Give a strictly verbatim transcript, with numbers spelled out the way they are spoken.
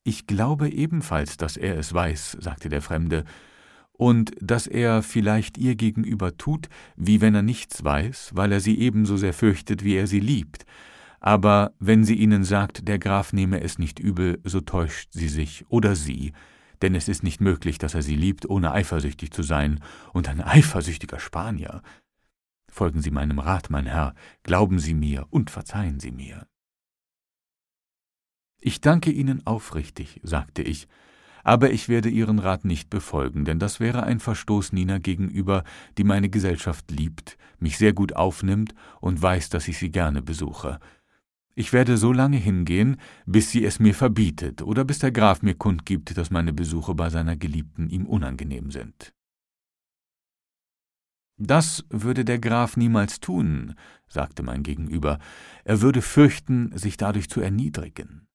»Ich glaube ebenfalls, dass er es weiß«, sagte der Fremde, »und dass er vielleicht ihr gegenüber tut, wie wenn er nichts weiß, weil er sie ebenso sehr fürchtet, wie er sie liebt. Aber wenn sie Ihnen sagt, der Graf nehme es nicht übel, so täuscht sie sich oder Sie, denn es ist nicht möglich, dass er sie liebt, ohne eifersüchtig zu sein, und ein eifersüchtiger Spanier. Folgen Sie meinem Rat, mein Herr, glauben Sie mir und verzeihen Sie mir.« »Ich danke Ihnen aufrichtig«, sagte ich, »aber ich werde Ihren Rat nicht befolgen, denn das wäre ein Verstoß Nina gegenüber, die meine Gesellschaft liebt, mich sehr gut aufnimmt und weiß, dass ich sie gerne besuche. Ich werde so lange hingehen, bis sie es mir verbietet oder bis der Graf mir kundgibt, dass meine Besuche bei seiner Geliebten ihm unangenehm sind.« »Das würde der Graf niemals tun«, sagte mein Gegenüber, »er würde fürchten, sich dadurch zu erniedrigen.«